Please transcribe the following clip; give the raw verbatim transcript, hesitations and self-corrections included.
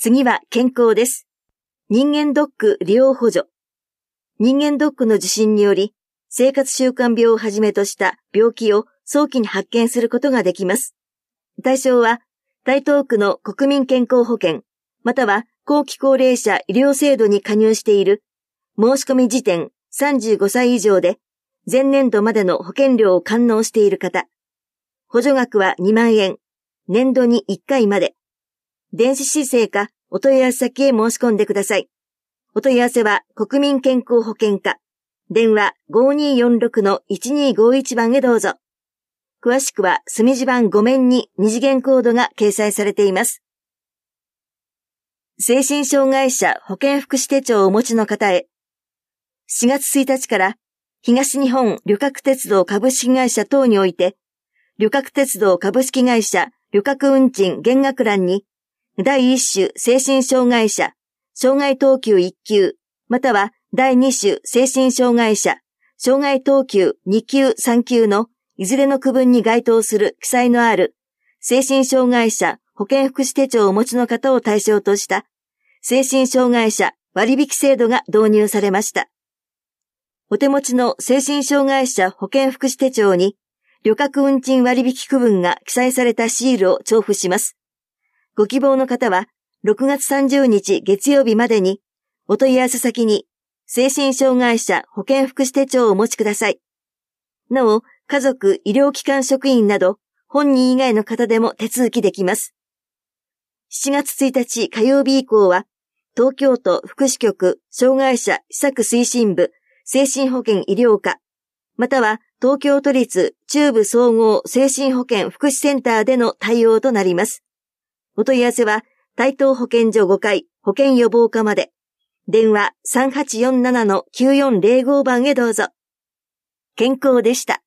次は健康です。人間ドック利用補助。人間ドックの受診により、生活習慣病をはじめとした病気を早期に発見することができます。対象は、台東区の国民健康保険、または後期高齢者医療制度に加入している、申し込み時点さんじゅうごさい以上で、前年度までの保険料を完納している方。補助額はにまんえん、年度にいっかいまで。電子申請かお問い合わせ先へ申し込んでください。お問い合わせは国民健康保険課。電話 ごーにーよんろくのいちにーごーいち 番へどうぞ。詳しくは隅地版ご面に二次元コードが掲載されています。精神障害者保健福祉手帳をお持ちの方へ。しがつついたちから東日本旅客鉄道株式会社等において、旅客鉄道株式会社旅客運賃減額欄に、第一種精神障害者、障害等級いっ級、または第二種精神障害者、障害等級に級さん級のいずれの区分に該当する記載のある精神障害者保健福祉手帳をお持ちの方を対象とした精神障害者割引制度が導入されました。お手持ちの精神障害者保健福祉手帳に旅客運賃割引区分が記載されたシールを調布します。ご希望の方はろくがつさんじゅうにち月曜日までにお問い合わせ先に精神障害者保健福祉手帳をお持ちください。なお、家族、医療機関職員など本人以外の方でも手続きできます。しちがつついたち火曜日以降は東京都福祉局障害者施策推進部精神保健医療課、または東京都立中部総合精神保健福祉センターでの対応となります。お問い合わせは台東保健所ごかい保健予防課まで。電話 さんはちよんななのきゅうよんぜろご 番へどうぞ。健康でした。